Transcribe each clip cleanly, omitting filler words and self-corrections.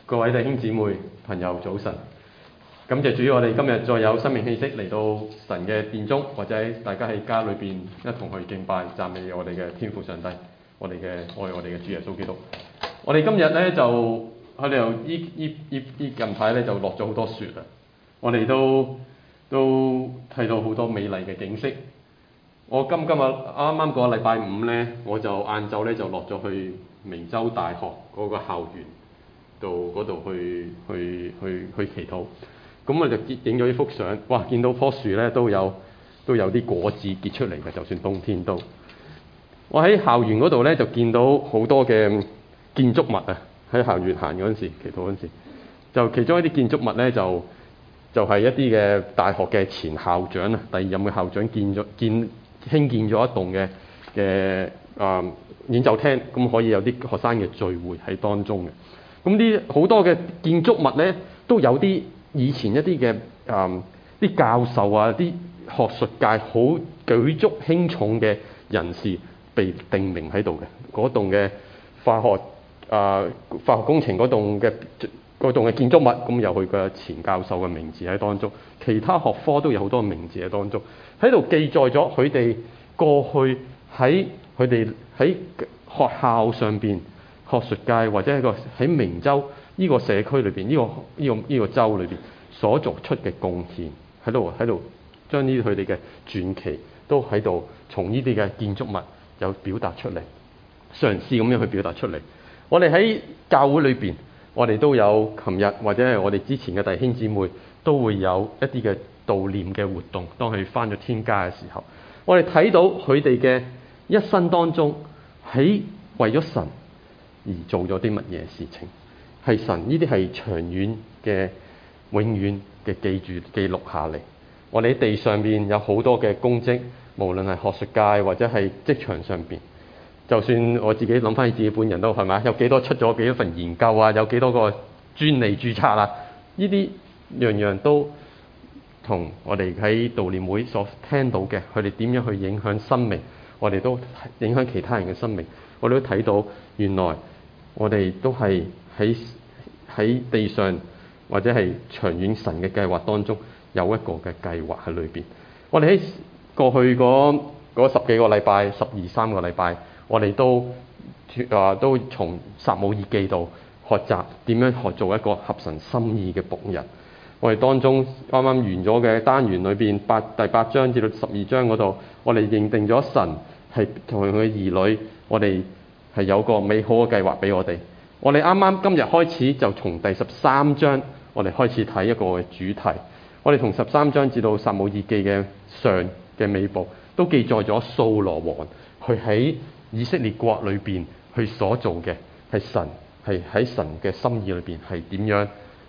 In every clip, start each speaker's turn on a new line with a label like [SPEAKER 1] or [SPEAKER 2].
[SPEAKER 1] 各位弟兄姊妹、朋友早晨，感謝主，我哋今日再有生命氣息嚟到神嘅殿中，或者大家喺家裏邊一同去敬拜、讚美我哋嘅天父上帝，愛我哋嘅主耶穌基督。我哋今日咧就喺度依近排咧就落咗好多雪啊！我哋都睇到好多美麗嘅景色。我今日啱啱個禮拜五咧，我就晏晝咧就落咗去明州大學嗰個校園嗰度去祈禱。咁我就影咗呢幅相，哇！見到棵樹咧都有啲果子結出嚟嘅，就算冬天都。我喺校園嗰度咧就見到好多嘅建築物啊！喺校園行嗰陣時，祈禱嗰陣時，就其中一啲建築物咧就係一啲嘅大學嘅前校長啊，第二任嘅校長興建咗一棟嘅演奏廳，咁可以有啲學生嘅聚會喺當中嘅。咁啲好多嘅建築物咧，都有啲以前一啲嘅啲教授啊，啲學術界好舉足輕重嘅人士被定名喺度嘅。嗰棟嘅化學工程嗰棟嘅建築物，咁有佢嘅前教授嘅名字喺當中，其他學科都有好多名字喺當中，喺度記載咗佢哋過去喺學校上邊、學術界或者喺明州呢個社區裏邊、呢個州裏邊所作出嘅貢獻，喺度將呢佢哋嘅傳奇都喺度從呢啲嘅建築物有表達出嚟，嘗試咁樣去表達出嚟。我哋喺教會裏邊，我哋都有琴日或者係我哋之前嘅弟兄姊妹都會有一啲嘅悼念嘅活動。當佢返咗天家嘅時候，我哋睇到佢哋嘅一生當中喺為咗神而做咗啲乜嘢事情，係神呢啲係長遠嘅、永遠嘅記錄下嚟。我哋喺地上邊有好多嘅功績，無論係學術界或者係職場上邊。就算我自己諗翻起自己本人都係咪？有幾多出咗幾多份研究啊？有幾多個專利註冊啊？呢啲樣樣都同我哋喺悼念會所聽到嘅，佢哋點樣去影響生命，我哋都影響其他人嘅生命。我哋都睇到原來我哋都係喺地上或者係長遠神嘅計劃當中有一個嘅計劃喺裏邊。我哋喺過去嗰10幾個禮拜、13個禮拜。我哋都從撒母耳記度學習點樣學做一個合神心意嘅僕人。我哋當中啱啱完咗嘅單元裏邊第8章至到12章嗰度，我哋認定咗神係同佢兒女，我哋係有個美好嘅計劃俾我哋。我哋啱啱今日開始就從第13章，我哋開始睇一個嘅主題。我哋從13章至到撒母耳記嘅上嘅尾部，都記載咗掃羅王佢喺以色列國裏邊去所做嘅係神係喺神嘅心意裏邊係點樣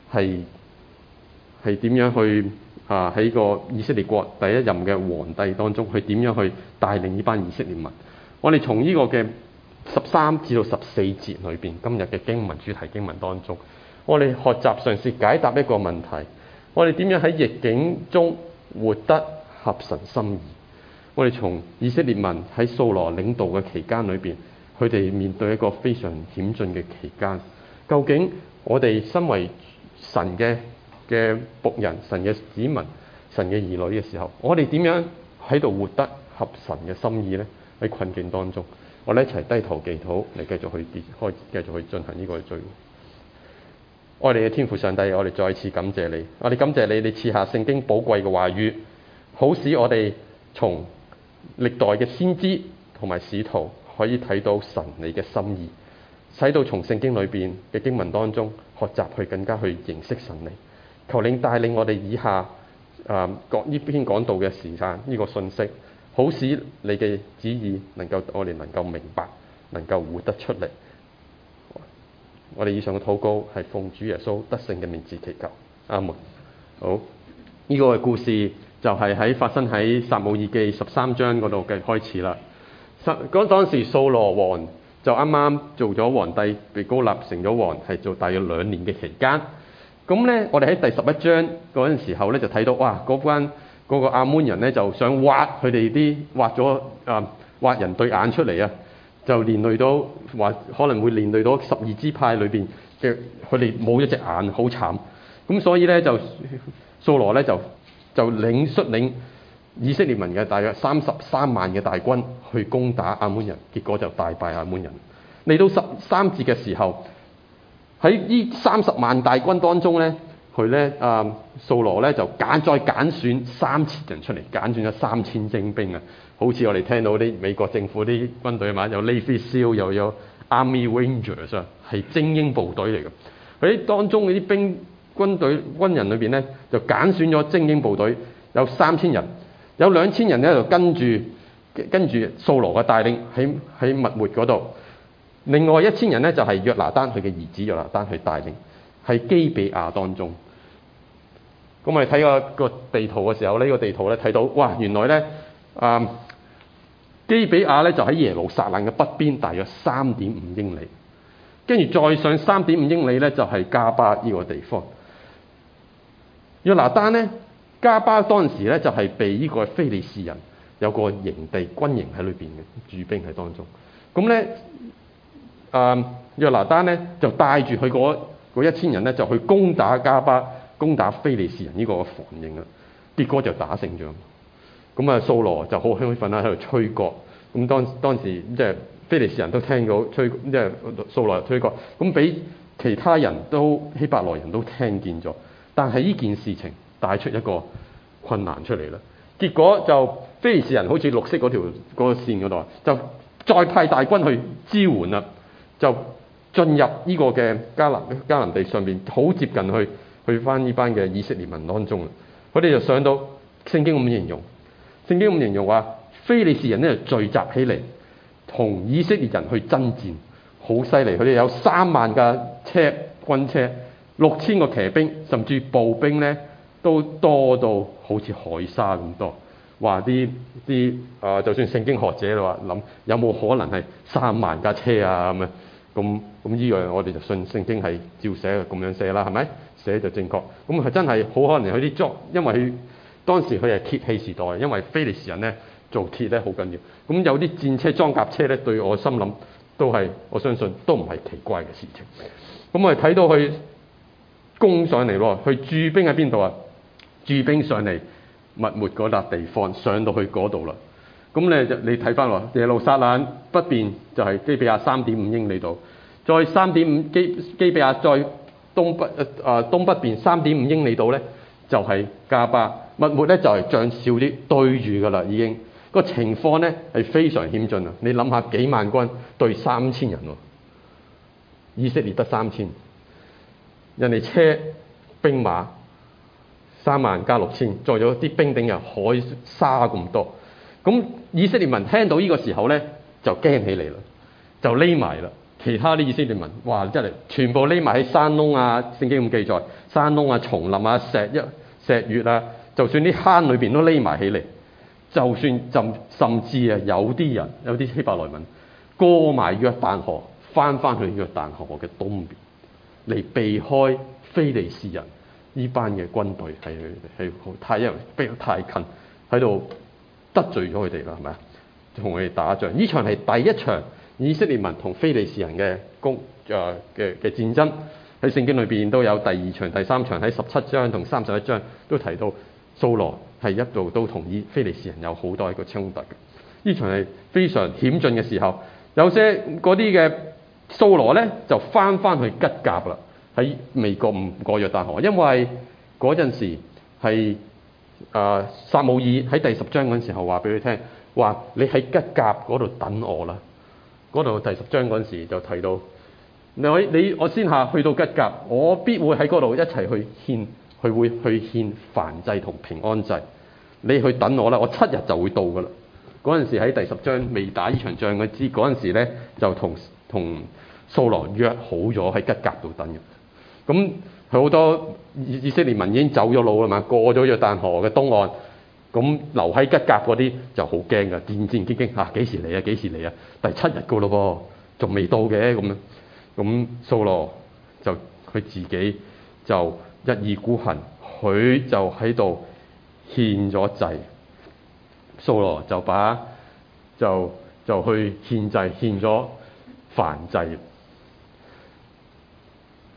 [SPEAKER 1] 係點樣去喺個以色列國第一任嘅皇帝當中，去點樣去帶領呢班以色列民。我哋從呢個嘅13至到14節裏邊，今日嘅經文主題經文當中，我哋學習嘗試解答一個問題：我哋點樣喺逆境中活得合神心意？我哋從以色列民喺掃羅領導嘅期間裏邊，佢哋面對一個非常險峻嘅期間。究竟我哋身為神嘅僕人、神嘅子民、神嘅兒女嘅時候，我哋點樣喺度活得合神嘅心意呢？喺困境當中，我哋一齊低頭祈禱嚟繼續去進行呢個聚會。愛你嘅天父上帝，我哋再次感謝你，我哋感謝你，你賜下聖經寶貴嘅話語，好使我哋從歷代嘅先知同埋使徒可以睇到神你嘅心意，使到從聖經裏邊嘅經文當中學習去更加去認識神你。求你帶領我哋以下各呢篇講道嘅時間呢個信息，好使你嘅旨意我哋能夠明白，能夠活得出嚟。我哋以上嘅禱告係奉主耶穌得勝嘅名字祈求，阿門。好，呢個嘅故事就係發生喺撒母耳記13章嗰度嘅開始啦。當時掃羅王就啱啱做咗皇帝，被膏立成咗王，係做大約2年嘅期間。咁咧，我哋喺第11章嗰陣時候咧，就睇到哇，嗰個亞捫人咧就想挖佢哋挖人對眼出嚟啊！就連累到話可能會連累到12支派裏邊佢哋冇一隻眼，好慘。咁所以咧就掃羅咧就率領以色列民嘅大約33萬嘅大軍去攻打亞捫人，結果就大敗亞捫人。嚟到13節嘅時候，喺呢30萬大軍當中咧，佢咧掃羅咧就再揀選3000人出嚟，揀選咗3000精兵啊！好似我哋聽到啲美國政府啲軍隊嘛，有 Navy SEAL 又有 Army Rangers 啊，係精英部隊嚟嘅。喺當中嗰啲軍人裏邊咧，就揀選咗精英部隊，有3000人，有2000人咧就跟住掃羅嘅帶領喺密抹嗰度。另外1000人咧就係約拿單佢嘅兒子約拿單去帶領，喺基比亞當中。咁我哋睇個地圖嘅時候，呢個地圖咧睇到，哇！原來咧基比亞咧就喺耶路撒冷嘅北邊，大約3.5英里。跟住再上3.5英里咧，就係加巴呢個地方。約拿單咧，加巴當時咧就係被呢個非利士人有個營地軍營喺裏邊嘅駐兵喺當中。咁咧約拿單咧就帶住佢嗰1000人咧就去攻打加巴，攻打非利士人呢個防營啦。結果就打勝仗。咁啊，掃羅就好興奮啦，喺度吹角。咁當時即係非利士人都聽到即係掃羅吹角，咁俾其他人都希伯來人都聽見咗。但係呢件事情帶出一個困難出嚟啦。結果就非利士人好似綠色嗰個線嗰度，就再派大軍去支援啦，就進入呢個嘅迦南地上邊，好接近去翻呢班嘅以色列民當中啦。佢哋就上到聖經咁形容話，非利士人咧就聚集起嚟，同以色列人去爭戰，好犀利。佢哋有3萬架軍車，6000個騎兵，甚至步兵咧都多到好似海沙咁多。話就算聖經學者話諗有冇可能係3萬架車啊咁樣？咁呢樣我哋就信聖經係照寫咁樣寫啦，係咪？寫就正確。咁係真係好可能佢啲因為佢當時佢係鐵器時代，因為非利士人咧做鐵咧好緊要。咁有啲戰車裝甲車咧，對我心諗都係我相信都唔係奇怪嘅事情。咁我哋睇到佢攻上嚟喎，佢駐兵喺邊度啊？駐兵上嚟密抹嗰笪地方，上到去嗰度啦。咁你睇翻喎，耶路撒冷北邊就係基比亞3.5英里度，再3.5基比亞再東北邊3.5英里度咧，就係加巴。密抹咧就係將少啲對住噶啦，已經個情況咧係非常險峻啊！你諗下幾萬軍對3000人喎，以色列得3000，人哋車兵馬3萬加6000，再咗啲兵丁又海沙咁多。咁以色列民聽到呢個時候咧，就驚起嚟啦，就匿埋啦。其他啲以色列民，哇！真係全部匿埋喺山窿啊！聖經咁記載，山窿啊、叢林啊、石穴啊，就算啲坑裏邊都匿埋起嚟。就算甚至啊，有啲希伯來民過埋約旦河，翻去約旦河嘅東邊，嚟避開非利士人呢班嘅軍隊，因為逼得太近，喺度得罪咗佢哋啦，係咪啊？同佢哋打仗，呢場係第一場以色列民同非利士人嘅嘅戰爭。喺聖經裏邊都有第2場、第3場，喺17章同31章都提到掃羅係一度都同非利士人有好多一個衝突嘅。呢場係非常險峻嘅時候，有些嗰啲嘅掃羅咧就翻去吉甲啦，喺未過約旦河，因為嗰陣時係撒母耳喺第10章嗰陣時候話俾佢聽，話你喺吉甲嗰度等我啦。嗰度第10章嗰陣時就提到，我先下去到吉甲，我必會喺嗰度一齊去獻，佢會去獻燔祭同平安祭。你去等我啦，我7日就會到噶啦。嗰陣時喺第10章未打呢場仗嗰陣時咧，就同掃羅約好咗喺吉甲度等嘅。咁好多以色列民已經走咗路啦嘛，過咗約旦河嘅東岸。咁留喺吉甲嗰啲就好驚㗎，戰兢兢嚇，幾時嚟啊？幾時嚟啊？第7日噶咯噃，仲未到嘅咁樣。咁掃羅就佢自己就一意孤行，佢就喺度獻咗祭。掃羅就去獻祭，獻咗燔祭。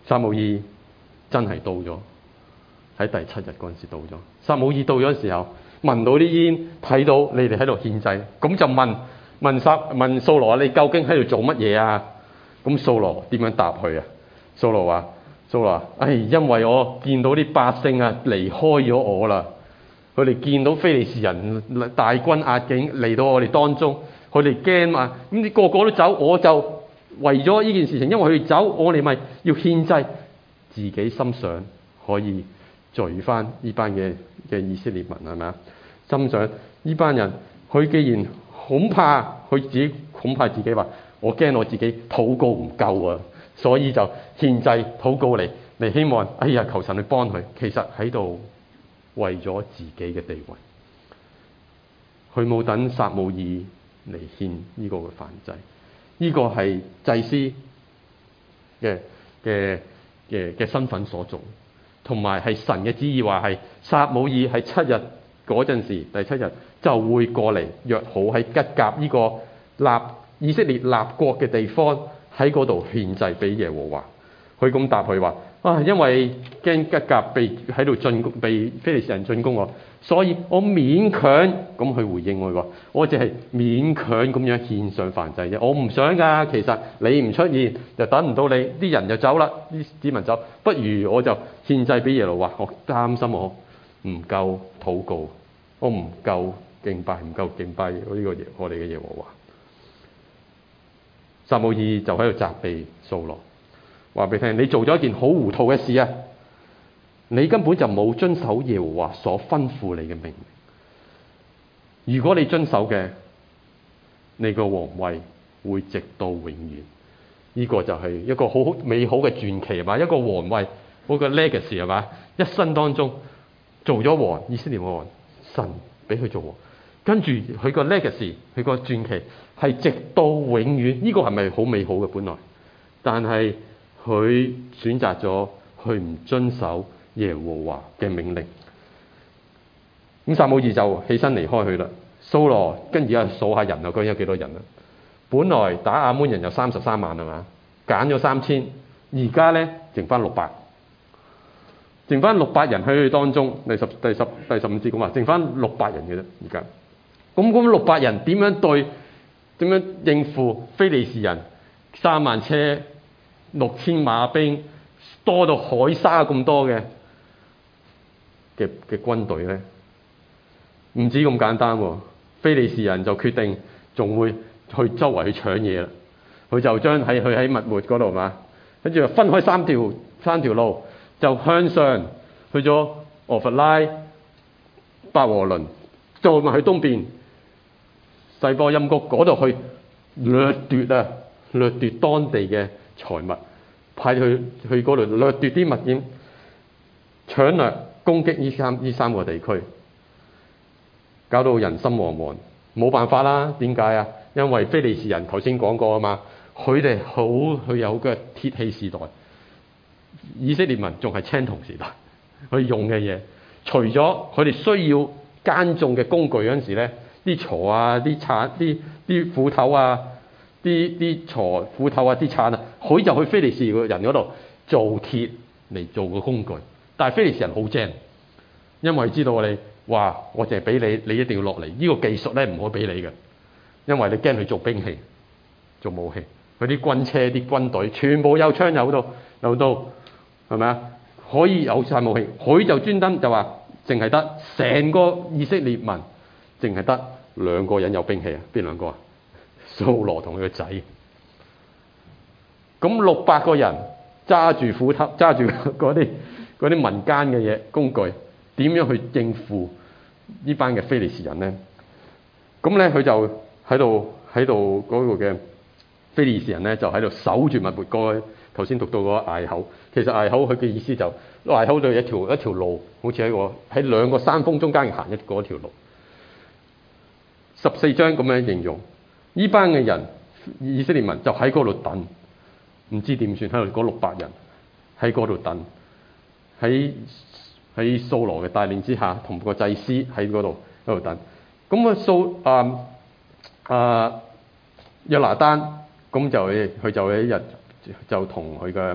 [SPEAKER 1] 撒母耳真係到咗，喺第7日嗰陣時到咗。撒母耳到咗嘅時候，聞到啲煙，睇到你哋喺度獻祭，咁就問掃羅：你究竟喺度做乜嘢啊？咁掃羅點樣答佢啊？掃羅話：因為我見到啲百姓啊離開咗我啦，佢哋見到非利士人大軍壓境嚟到我哋當中，佢哋驚嘛，咁你個個都走，我就為咗呢件事情，因為佢哋走，我哋咪要獻祭，自己心想可以聚翻呢班嘅以色列民係咪啊？心想呢班人，佢既然恐怕自己話，我驚我自己禱告唔夠啊，所以就獻祭禱告嚟希望，求神去幫佢。其實喺度為咗自己嘅地位，佢冇等撒母耳嚟獻呢個嘅燔祭，呢個係祭司嘅身份所做，同埋係神嘅旨意，話係撒母耳喺7日嗰陣時，第7日就會過嚟約好喺吉甲呢個以色列立國嘅地方，喺嗰度獻祭俾耶和華。佢咁答佢話：因為驚吉甲被非利士人進攻我，所以我勉強咁去回應我，我淨係勉強咁樣獻上燔祭啫。我唔想㗎，其實你唔出現就等唔到你，啲人就走啦，啲子民走，不如我就獻祭俾耶和華。我擔心我唔夠禱告，我唔夠敬拜我哋嘅耶和華。撒母耳就喺度責備掃羅，話俾你聽：你做咗一件好糊塗嘅事啊！你根本就冇遵守耶和華所吩咐你嘅命令。如果你遵守嘅，你個皇位會直到永遠。呢個就係一個好美好嘅傳奇係嘛？一個皇位，嗰個 legacy 係嘛？一生當中做咗王，以色列王，神俾佢做王，跟住佢個 legacy， 佢個傳奇係直到永遠。呢個係咪好美好嘅本來？但係佢選擇咗去唔遵守耶和華嘅命令。咁撒母耳就起身離開去啦。掃羅跟住數下人啊，究竟有幾多人啊？本來打亞捫人有33萬係嘛，揀咗3000，而家咧剩翻600，剩翻600人喺佢當中。第15節咁話，剩翻600人嘅啫。而家咁600人點樣應付非利士人3萬車、6000馬兵，多到海沙咁多嘅軍隊咧？唔止咁簡單喎，非利士人就決定仲會去周圍去搶嘢啦。佢就將佢喺密抹嗰度嘛，跟住就分開三條路，就向上去咗俄弗拉、伯和倫，再去東邊細波音谷嗰度去掠奪當地嘅財物，派去嗰度掠奪啲物件，搶掠攻擊呢三個地區，搞到人心惶惶。冇辦法啦，點解啊？因為非利士人頭先講過啊嘛，佢有嘅鐵器時代，以色列民仲係青銅時代，佢用嘅嘢，除咗佢哋需要耕種嘅工具嗰陣時咧，啲鋤啊、啲鏟、啲斧頭啊、啲鋤斧頭啊、啲鏟啊，佢就去非利士人嗰度做鐵嚟做個工具。但係非利士人好精，因為知道我淨係俾你，你一定要落嚟。呢個技術咧唔可以俾你嘅，因為你驚佢做兵器、做武器。佢啲軍車、啲軍隊全部有槍有刀，係咪啊？可以有晒武器。佢就專登就話，淨係得成個以色列民，淨係得2個人有兵器啊！邊2個啊？掃羅同佢個仔。咁600個人揸住斧頭，揸住嗰啲民間嘅嘢工具，點樣去應付呢班嘅非利士人咧？咁咧佢就喺度嗰個嘅非利士人咧，就喺度守住密抹哥。頭先讀到嗰個隘口，其實隘口佢嘅意思就隘口就一條路，好似喺2個山峰中間行嗰條路。14章咁樣形容呢班嘅人，以色列民就喺嗰度等，唔知點算，喺度嗰600人喺嗰度等，喺掃羅嘅帶領之下，同個祭司喺嗰度等。咁約拿單咁佢就有一日就同佢嘅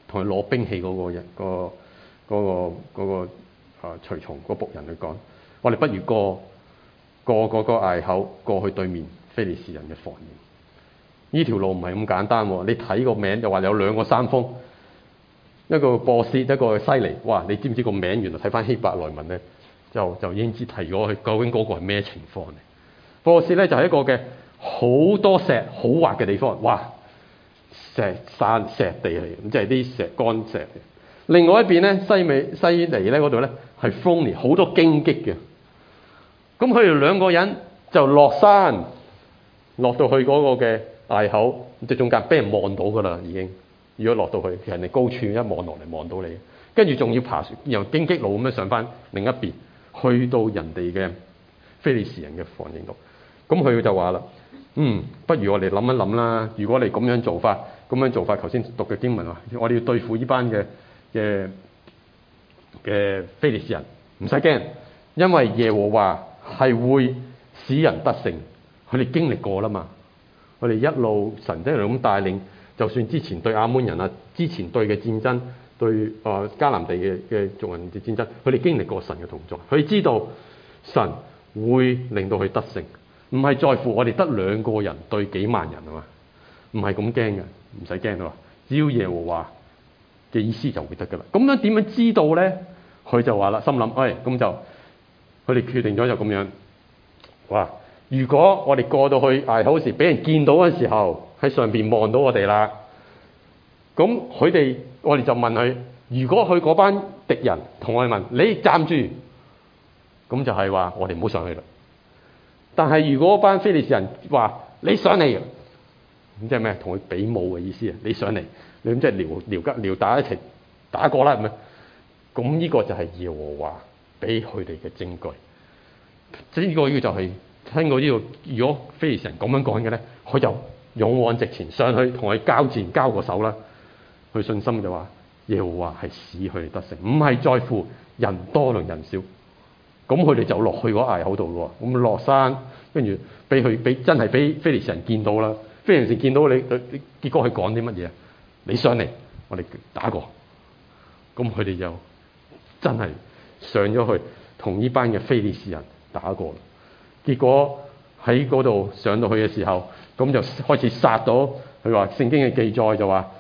[SPEAKER 1] 同佢攞兵器嗰個人，嗰個隨從嗰僕人去講，我哋不如過嗰個隘口過去對面非利士人嘅防營。呢條路唔係咁簡單喎，你睇個名就話有兩個山峰，一個波斯，一個西尼。哇！你知唔知個名原來睇翻希伯來文咧，就已經知提咗佢究竟嗰個係咩情況嚟？波斯咧就係一個嘅好多石好滑嘅地方，哇！石山石地嚟，咁即係啲石乾石。另外一邊咧西尼咧嗰度咧係 phony 好多荊棘嘅。咁佢哋兩個人就落山，落到去嗰個嘅隘口，即係中間俾人望到噶啦已經。如果落到去，其實人哋高處一望落嚟望到你，跟住仲要爬由荊棘路咁樣上翻另一邊，去到人哋嘅非利士人嘅防營度。咁佢就話啦，不如我哋諗一諗啦。如果你咁樣做法，頭先讀嘅經文話，我哋要對付呢班嘅非利士人，唔使驚，因為耶和華係會使人得勝。佢哋經歷過啦嘛，我哋一路神一路咁帶領，就算之前對亞捫人啊，之前對嘅戰爭，對迦南地嘅族人嘅戰爭，佢哋經歷過神嘅同在，佢知道神會令到佢得勝。唔係在乎我哋得2個人對幾萬人啊嘛，唔係咁驚嘅，唔使驚啊！只要耶和華嘅意思就會得噶啦。咁樣點樣知道咧？佢就話啦，心諗，咁就佢哋決定咗就咁樣。哇！如果我哋過到去隘口時，俾人見到嘅時候，喺上邊望到我哋啦，咁我哋就問佢：如果佢嗰班敵人同我哋問你站住，咁就係話我哋唔好上去啦。但係如果班非利士人話你上嚟，咁即係咩？同佢比武嘅意思啊！你上嚟，你咁即係撩打一齊打過啦，係咪？咁呢個就係耶和華俾佢哋嘅證據。即係呢個就係聽過呢個，如果非利士人咁樣講嘅咧，佢就勇往直前上去同佢交戰，交個手啦。佢信心就話耶和華係使佢哋得勝，唔係在乎人多定人少。咁佢哋就落去嗰隘口度咯，咁落山，跟住俾真係俾非利士人見到啦。非利士人見到你，結果佢講啲乜嘢？你上嚟，我哋打過。咁佢哋就真係上咗去同呢班嘅非利士人打過啦。結果喺嗰度上到去嘅時候，咁就開始殺到。佢話聖經嘅記載就話，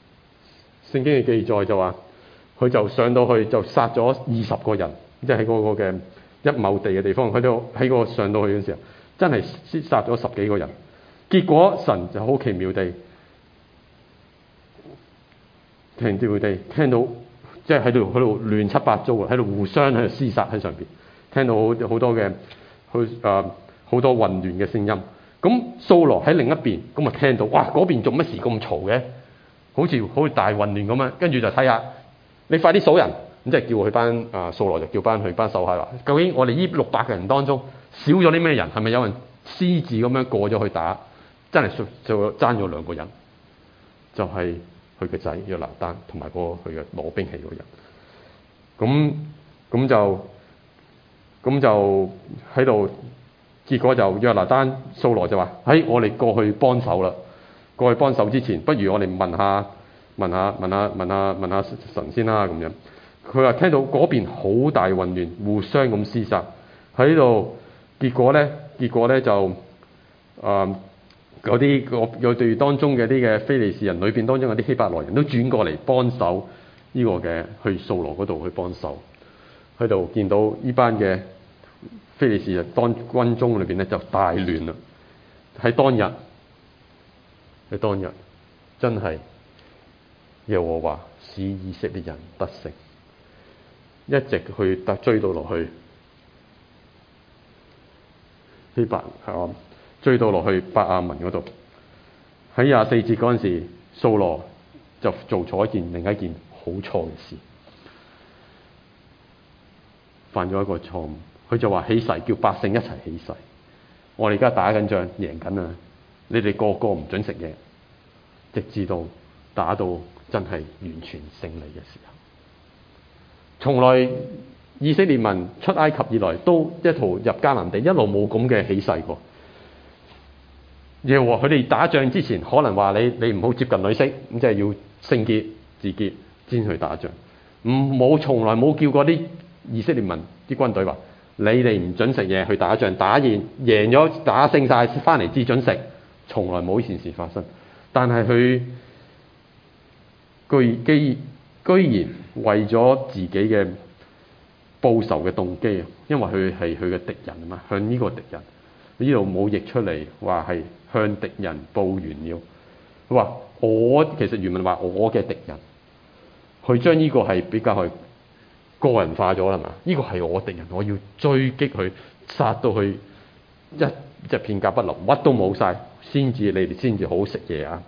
[SPEAKER 1] 佢就上到去就殺咗20個人，即係喺嗰個嘅一畝地嘅地方，喺個上到去嘅時候，真係殺咗10幾個人。結果神就好奇妙地聽到，即係喺度亂七八糟啊，喺度互相喺度廝殺喺上邊，聽到好多嘅好多混亂嘅聲音。咁掃羅喺另一邊，咁啊聽到，哇，嗰邊做乜事咁嘈嘅？好似大混亂咁啊！跟住就睇下，你快啲數人。咁即係叫佢班掃羅就叫翻佢班手下話：究竟我哋呢600個人當中少咗啲咩人？係咪有人私自咁樣過咗去打？真係就爭咗2個人，就係佢嘅仔約拿單同埋佢嘅攞兵器嗰個人。咁就喺度，結果就約拿單掃羅就話：我哋過去幫手啦！過去幫手之前，不如我哋問下神先啦咁樣。佢話聽到嗰邊好大混亂，互相咁廝殺喺度。結果咧就嗰啲當中嘅啲嘅非利士人裏邊當中有啲希伯來人都轉過嚟幫手呢個嘅去掃羅嗰度去幫手。喺度見到呢班嘅非利士人當軍中裏邊咧就大亂啦。喺當日真係耶和華使以色列人得勝，一直去追到落去追到落去伯亞文嗰度。喺24節嗰陣時，掃羅就做咗另一件好錯嘅事，犯咗一個錯誤。佢就話起誓，叫百姓一齊起誓，我哋而家打緊仗，贏緊啊！你哋個個唔准食嘢，直至到打到真係完全勝利嘅時候。從來以色列民出埃及以來，都一途入迦南地，一路冇咁嘅起誓過。耶和華佢哋打仗之前，可能話你唔好接近女色，咁即係要聖潔自潔， 先去打仗。從來冇叫過啲以色列民啲軍隊話：你哋唔準食嘢去打仗，打贏咗打勝晒翻嚟至準食。從來冇呢件事發生。但係佢居然為咗自己嘅報仇嘅動機啊，因為佢係佢嘅敵人啊嘛，向呢個敵人呢度冇譯出嚟話係向敵人報怨了。佢話其實原文話我嘅敵人，佢將呢個係比較係個人化咗啦嘛。呢個係我敵人，我要追擊佢，殺到佢一隻片甲不留，乜都冇晒，你哋先至好好食嘢啊！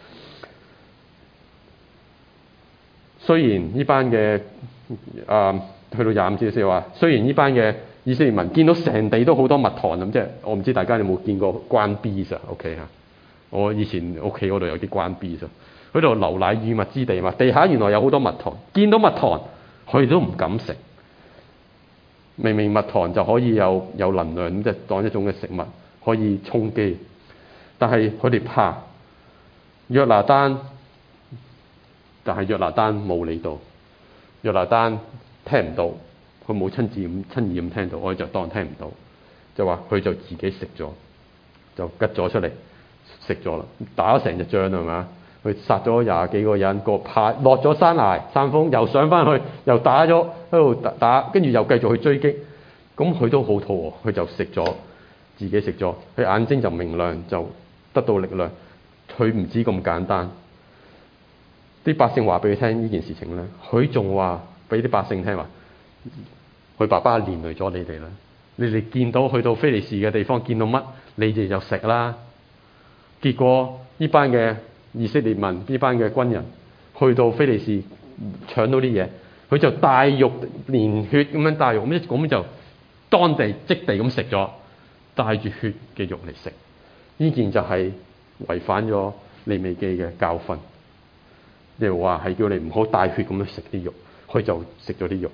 [SPEAKER 1] 雖然呢班嘅去到25節嘅時候話，雖然呢班嘅以色列民見到成地都好多蜜糖咁，即係我唔知大家有冇見過關 B 咋 ？OK 嚇，我以前屋企嗰度有啲關 B 咋，嗰度流奶與蜜之地嘛，地下原來有好多蜜糖，見到蜜糖佢哋都唔敢食。明明蜜糖就可以有能量，即係當一種嘅食物可以充飢，但係佢哋怕約拿單，但係約拿單冇理到，約拿單聽唔到，佢冇親耳咁聽到，我哋就當聽唔到，就話佢就自己食咗，就吉咗出嚟食咗啦，打咗成隻仗係嘛？佢殺咗20幾個人，落咗山峰，又上翻去，又打咗喺度打，跟住又繼續去追擊。咁佢都好肚餓，佢就食咗，自己食咗，佢眼睛就明亮，就得到力量。佢唔止咁簡單，啲百姓話俾佢聽呢件事情咧，佢仲話俾啲百姓聽話，佢爸爸連累咗你哋啦。你哋見到去到非利士嘅地方，見到乜你哋就食啦。結果呢班嘅以色列民，呢班嘅軍人去到非利士搶到啲嘢，佢就帶肉連血咁樣帶肉，咁就當地即地咁食咗，帶住血嘅肉嚟食。呢件就係違反咗利未記嘅教訓，又話係叫你唔好帶血咁樣食啲肉，佢就食咗啲肉。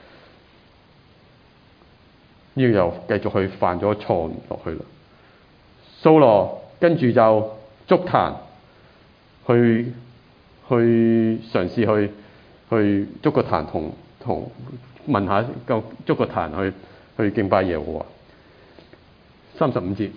[SPEAKER 1] 呢個又繼續去犯咗錯落去啦。掃羅跟住就築壇，去嘗試去築個壇同問下夠築個壇去敬拜耶和華。35節，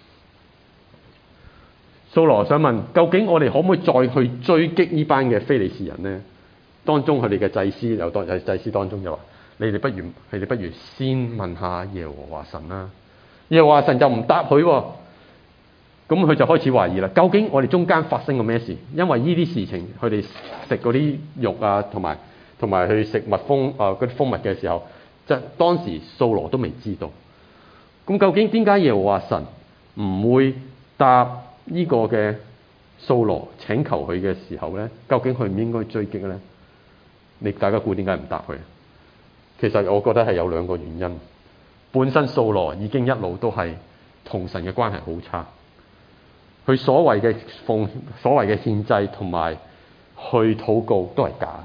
[SPEAKER 1] 掃羅想問：究竟我哋可唔可以再去追擊呢班嘅非利士人呢？當中佢哋嘅祭司有祭司當中就話：你哋不如先問下耶和華神啦。耶和華神就唔答佢喎。咁佢就開始懷疑啦，究竟我哋中間發生過咩事？因為呢啲事情，佢哋食嗰啲肉啊，同埋去食蜜蜂嗰啲蜂蜜嘅時候，即係當時掃羅都未知道。咁究竟點解耶和華神唔會答呢個嘅掃羅請求佢嘅時候咧？究竟佢唔應該追擊咧？大家估點解唔答佢？其實我覺得係有兩個原因。本身掃羅已經一路都係同神嘅關係好差。佢所謂嘅獻祭同埋去禱告都係假，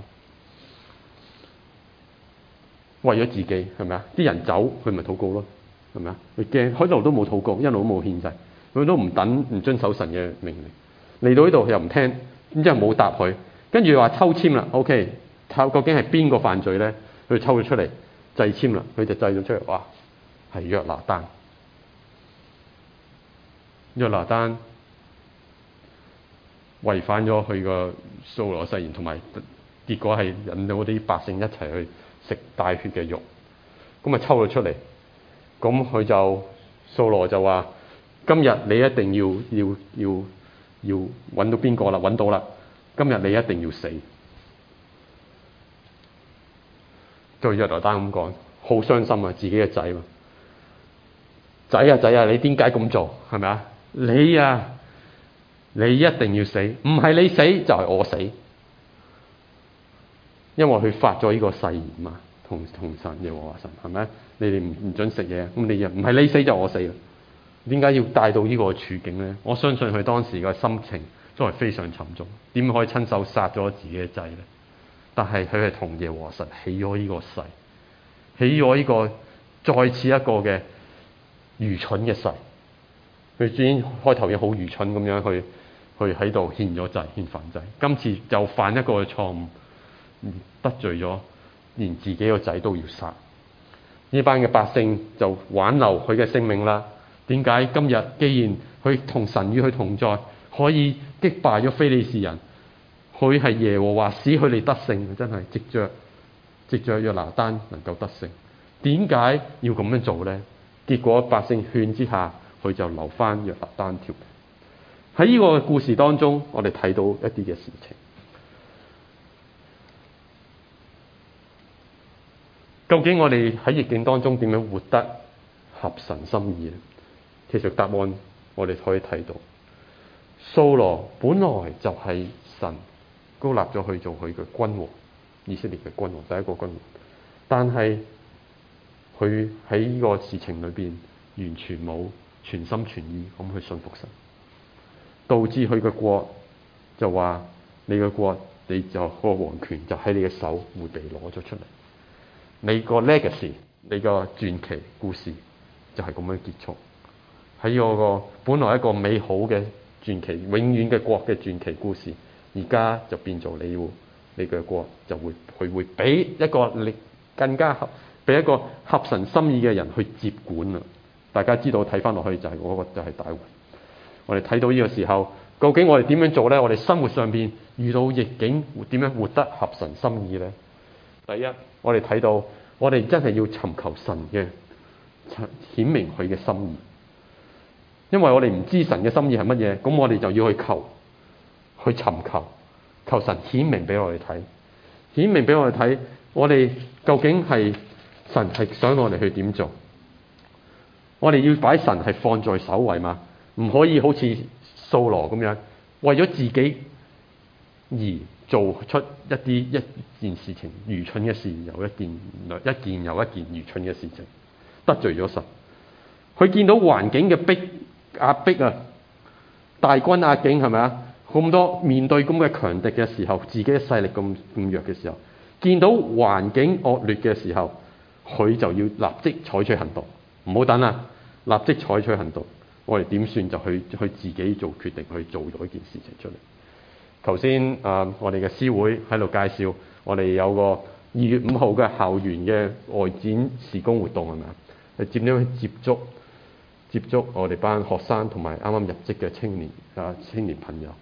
[SPEAKER 1] 為咗自己係咪啊？啲人走佢咪禱告咯，係咪啊？佢驚佢一路都冇禱告，一路都冇獻祭，佢都唔遵守神嘅命令。嚟到呢度佢又唔聽，然之後冇答佢，跟住話抽籤啦。OK， 究竟係邊個犯罪咧？佢抽咗出嚟祭籤啦，佢就祭咗出嚟，哇，係約拿單。約拿單違反咗佢個掃羅誓言，同埋結果係引到啲百姓一齊去食帶血嘅肉，咁啊抽咗出嚟，咁佢就掃羅就話：今日你一定要揾到邊個啦？揾到啦！今日你一定要死。對約拿單咁講，好傷心啊！自己嘅仔嘛，仔啊，你點解咁做？係咪啊？你一定要死，唔係你死就係我死，因為佢發咗呢個誓言嘛，同神耶和華神係咪？你哋唔準食嘢，咁你又唔係你死就我死啦？點解要帶到呢個處境咧？我相信佢當時嘅心情都係非常沉重，點可以親手殺咗自己嘅仔咧？但係佢係同耶和華神起咗呢個誓，起咗呢個再次一個嘅愚蠢嘅誓。佢先開頭已經好愚蠢咁樣去喺度獻咗祭，獻燔祭。今次就犯一個錯誤， 得罪咗，連自己個仔都要殺。呢班嘅百姓就挽留佢嘅性命啦。點解今日既然佢同神與佢同在，可以擊敗咗非利士人，佢係耶和華使佢哋得勝，真係藉着約拿單能夠得勝。點解要咁樣做呢？結果百姓勸之下，佢就留翻約拿單條命。喺呢個故事當中，我哋睇到一啲嘅事情。究竟我哋喺逆境當中點樣活得合神心意呢？其實答案我哋可以睇到，掃羅本來就係神膏立咗去做佢嘅君王，以色列嘅君王，第一個君王。但係佢喺呢個事情裏邊完全冇全心全意咁去信服神，導致佢嘅國就話：你嘅國，你就個王權就喺你嘅手會被攞咗出嚟。你個 legacy， 你個傳奇故事就係咁樣結束。喺我個本來一個美好嘅傳奇，永遠嘅國嘅傳奇故事，而家就變做你嘅國就會佢會俾一個你更加俾一個合神心意嘅人去接管啦。大家知道睇翻落去就係嗰個就係大衛。我哋睇到呢個時候，究竟我哋點樣做呢？我哋生活上邊遇到逆境，點樣活得合神心意呢？第一，我哋睇到我哋真係要尋求神嘅顯明佢嘅心意，因為我哋唔知神嘅心意係乜嘢，咁我哋就要去求，去尋求神顯明俾我哋睇，顯明俾我哋睇，我哋究竟係神係想我哋去點做？我哋要擺神係放在首位嘛，唔可以好似掃羅咁樣為咗自己而做出一件事情，愚蠢嘅事又一件又一件愚蠢嘅事情，得罪咗神。佢見到環境嘅壓迫啊，大軍壓境係咪啊？咁多面對咁嘅強敵嘅時候，自己嘅勢力咁弱嘅時候，見到環境惡劣嘅時候，佢就要立即採取行動，唔好等啦，立即採取行動。我哋點算就去自己做決定，去做咗一件事情出嚟。頭先我哋嘅司會喺度介紹，我哋有個2月5號嘅校園嘅外展事工活動係咪啊？係點樣去接觸我哋班學生同埋啱啱入職嘅青年朋友。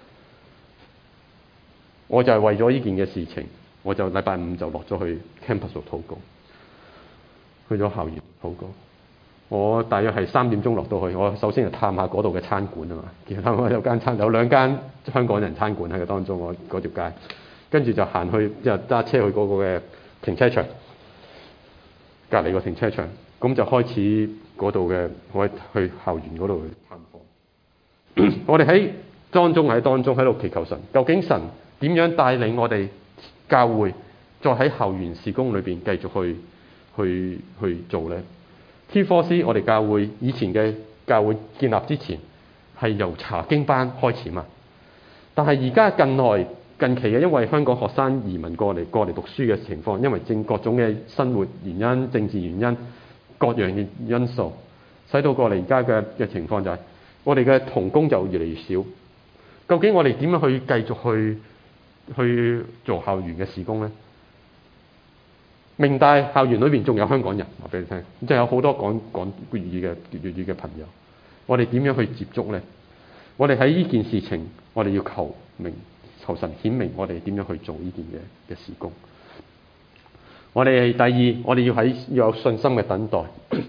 [SPEAKER 1] 我就係為咗呢件嘅事情，我就禮拜5就落咗去 campus 度禱告，去咗校園禱告。我大約係3點鐘落到去，我首先就探下嗰度嘅餐館啊嘛。其實我有2間香港人餐館喺個當中，我嗰條街，跟住就行去，之後揸車去嗰個嘅停車場，隔離個停車場，咁就開始嗰度嘅，我去校園嗰度去探訪。我哋喺當中喺度祈求神，究竟神點樣帶領我哋教會再喺校園事工裏邊繼續去做呢？T4C 我哋教會以前嘅教會建立之前係由查經班開始嘛，但係而家近期嘅，因為香港學生移民過嚟讀書嘅情況，因為各種嘅生活原因、政治原因、各樣嘅因素，使到過嚟而家嘅情況就係我哋嘅同工就越嚟越少。究竟我哋點樣去繼續去做校園嘅事工呢？明大校園裏邊仲有香港人，話俾你聽，即係有好多講粵語嘅朋友。我哋點樣去接觸呢？我哋喺呢件事情，我哋要求神顯明我哋點樣去做呢件嘅事工。我哋第二，我哋要有信心嘅等待。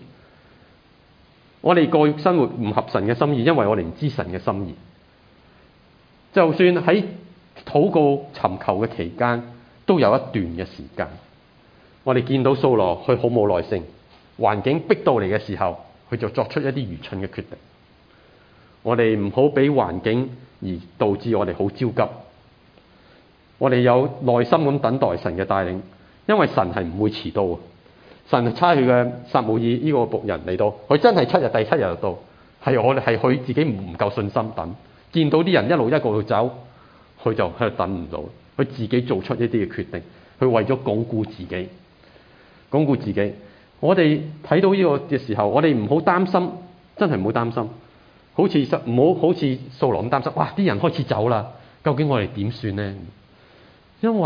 [SPEAKER 1] 我哋過生活唔合神嘅心意，因為我哋唔知神嘅心意。就算喺禱告尋求嘅期間，都有一段嘅時間。我哋見到掃羅，佢好冇耐性，環境逼到嚟嘅時候，佢就作出一啲愚蠢嘅決定。我哋唔好俾環境而導致我哋好焦急。我哋有耐心咁等待神嘅帶領，因為神係唔會遲到。神差佢嘅撒母耳呢個僕人嚟到，佢真係第七日就到。係佢自己唔夠信心等，見到啲人一個走，佢就喺度等唔到，佢自己做出一啲嘅決定，佢為咗鞏固自己。我哋睇到呢個嘅時候，我哋唔好擔心，真係唔好擔心，唔好好似掃羅咁擔心。哇！啲人開始走啦，究竟我哋點算呢？因為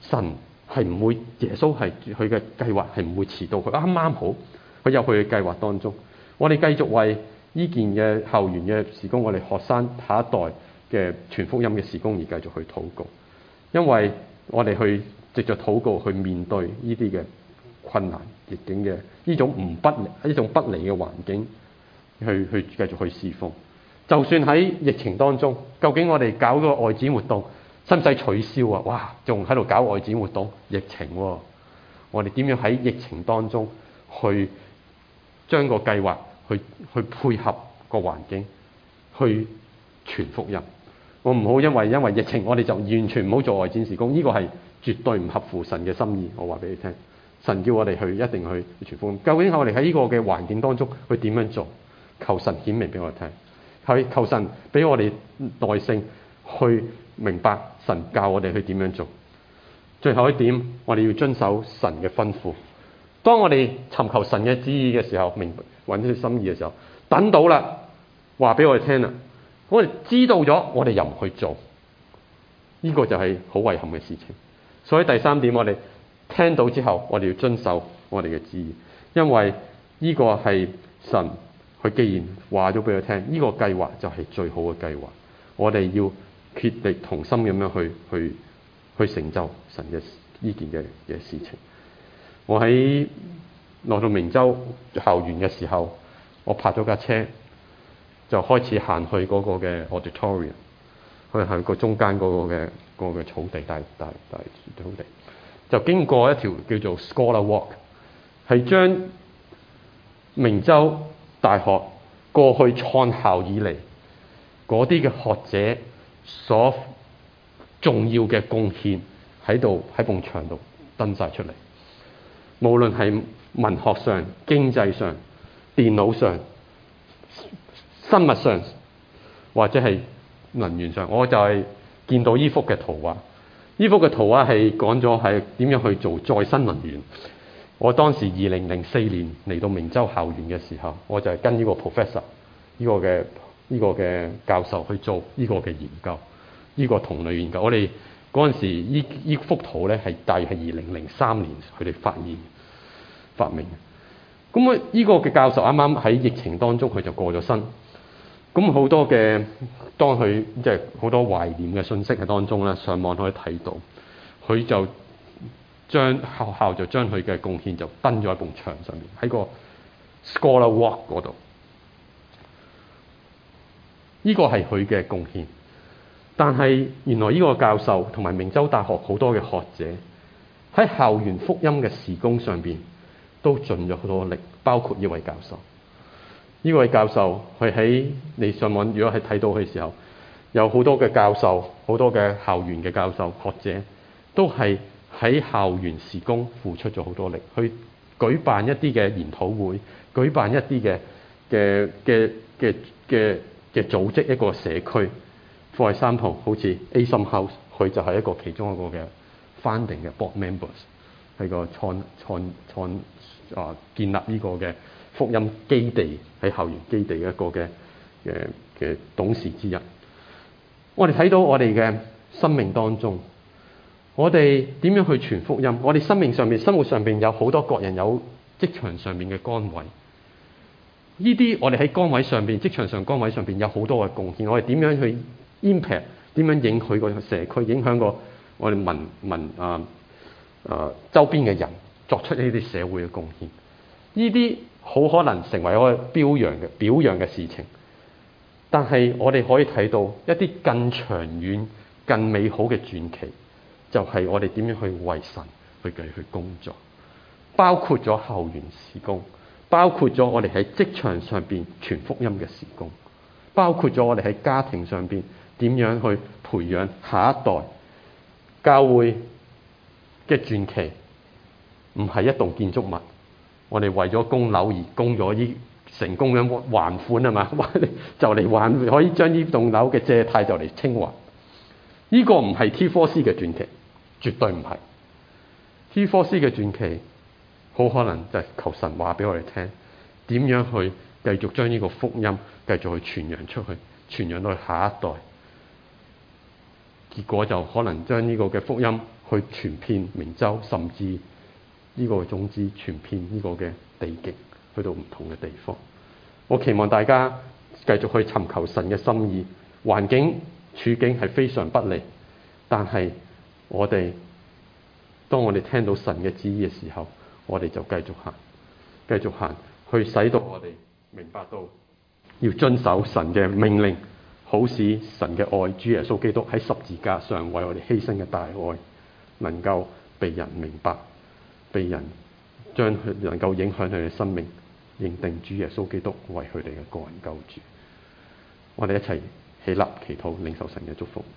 [SPEAKER 1] 神係唔會，耶穌係佢嘅計劃係唔會遲到，佢啱啱好，佢有佢嘅計劃當中。我哋繼續為呢件嘅校園嘅事工，我哋學生下一代嘅傳福音嘅事工而繼續去禱告，因為我哋去藉着禱告去面對呢啲嘅困難逆境嘅呢種不利嘅環境，去繼續去侍奉。就算喺疫情當中，究竟我哋搞個外展活動使唔使取消啊？哇，仲喺度搞外展活動，疫情喎，我哋點樣喺疫情當中去將個計劃去配合個環境去傳福音？我唔好因為疫情，我哋就完全唔好做外展事工，呢個係絕對唔合乎神嘅心意。我話俾你聽，神叫我哋一定去傳福音。究竟我哋喺呢個嘅環境當中去點樣做？求神顯明俾我哋聽，求神俾我哋耐性去明白神教我哋去點樣做。最後一點，我哋要遵守神嘅吩咐。當我哋尋求神嘅旨意嘅時候，揾佢心意嘅時候，等到啦，話俾我哋聽啦，我哋知道咗，我哋又唔去做，呢個就係好遺憾嘅事情。所以第三點，我哋聽到之後，我哋要遵守我哋嘅旨意，因為呢個係神，佢既然話咗俾佢聽，呢個計劃就係最好嘅計劃，我哋要竭力同心咁樣去成就神嘅呢件嘅事情。我喺落到明州校園嘅時候，我泊咗架車，就開始行去嗰個嘅 auditorium， 去個中間嗰個嘅草地，大草地，就經過一條叫做 Scholar Walk， 係將明州大學過去創校以嚟嗰啲嘅學者所重要嘅貢獻喺埲牆度登晒出嚟。無論係文學上、經濟上、電腦上、生物上，或者係能源上，我就係見到呢幅嘅圖畫。呢幅嘅圖畫係講咗係點樣去做再生能源。我當時2004年嚟到明州校園嘅時候，我就係跟呢個 professor 呢個嘅教授去做呢個嘅研究，呢個同類研究。我哋嗰陣時呢幅圖咧係大約係2003年佢哋發明。咁呢個嘅教授啱啱喺疫情當中佢就過咗身。咁好多嘅當佢即係好多懷念嘅信息喺當中咧，上網可以睇到，佢就將學校就將佢嘅貢獻就登咗喺埲牆上面，喺個 Scholar Walk 嗰度。呢個係佢嘅貢獻。但係原來呢個教授同埋明州大學好多嘅學者喺校園福音嘅事工上邊都盡咗好多力，包括呢位教授。呢位教授佢喺你上網如果係睇到嘅時候，有好多嘅教授，好多嘅校園嘅教授學者都係喺校園事工付出咗好多力，去舉辦一啲嘅研討會，舉辦一啲嘅組織，一個社區。For example，好似 ASOM House， 佢就係一個其中一個嘅 founding 嘅 board members， 係個建立呢個嘅福音基地喺校園基地嘅一個嘅董事之一。我哋睇到我哋嘅生命當中，我哋點樣去傳福音？我哋生活上邊有好多各人有職場上面嘅崗位，呢啲我哋喺崗位上邊、職場上崗位上邊有好多嘅貢獻。我哋點樣去 impact？ 點樣影響個社區？影響個我哋周邊嘅人，作出呢啲社會嘅貢獻？呢啲好可能成為一個表揚嘅事情，但係我哋可以睇到一啲更長遠、更美好嘅傳奇，就係我哋點樣去為神去繼續工作，包括咗校園事工，包括咗我哋喺職場上邊傳福音嘅事工，包括咗我哋喺家庭上邊點樣去培養下一代。教會嘅傳奇唔係一棟建築物，我哋為咗供樓而供咗呢成功咁還款啊嘛，就嚟還可以將呢棟樓嘅借貸就嚟清還。呢個唔係 T4C 嘅傳奇，絕對唔係。T4C 嘅傳奇好可能就係求神話俾我哋聽，點樣去繼續將呢個福音繼續去傳揚出去，傳揚到去下一代。結果就可能將呢個嘅福音去傳遍明州，甚至呢個種子傳遍呢個嘅地極，去到唔同嘅地方。我期望大家繼續去尋求神嘅心意。環境處境係非常不利，但係當我哋聽到神嘅旨意嘅時候，我哋就繼續行，去使到我哋明白到要遵守神嘅命令，好使神嘅愛，主耶穌基督喺十字架上為我哋犧牲嘅大愛，能夠被人明白，被人將佢能夠影響佢哋嘅生命，認定主耶穌基督為佢哋嘅個人救主。我哋一齊起立祈禱，領受神嘅祝福。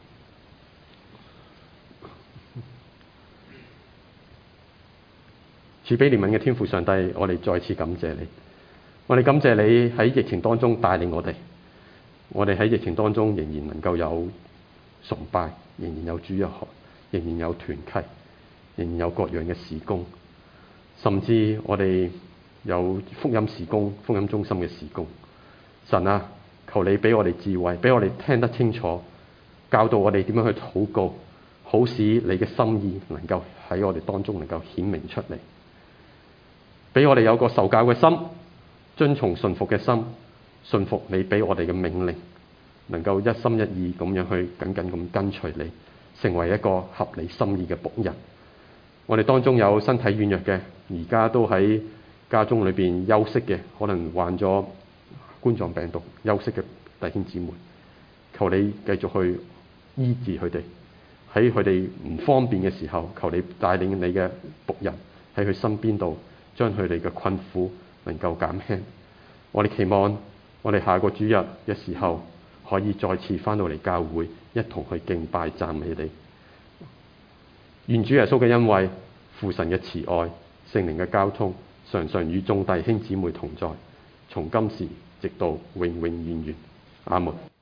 [SPEAKER 1] 慈悲憐憫嘅天父上帝，我哋再次感謝你。我哋感謝你喺疫情當中帶領我哋。我哋喺疫情當中仍然能夠有崇拜，仍然有主日學，仍然有團契，仍然有各樣嘅事工，甚至我哋有福音事工、福音中心嘅事工。神啊，求你俾我哋智慧，俾我哋聽得清楚，教導我哋點樣去禱告，好使你嘅心意能夠喺我哋當中能夠顯明出嚟。俾我哋有個受教嘅心，遵從順服嘅心，順服你俾我哋嘅命令，能夠一心一意咁樣去緊緊咁跟隨你，成為一個合你心意嘅僕人。我哋當中有身體軟弱嘅，而家都喺家中裏邊休息嘅，可能患咗冠狀病毒休息嘅弟兄姊妹，求你繼續去醫治佢哋，喺佢哋唔方便嘅時候，求你帶領你嘅僕人喺佢身邊度，將佢哋嘅困苦能夠減輕。我哋期望我哋下個主日嘅時候，可以再次翻到嚟教會，一同去敬拜讚美你。願主耶穌嘅恩惠、父神嘅慈愛、聖靈嘅交通，常常與眾弟兄姊妹同在，從今時直到永永遠遠。阿門。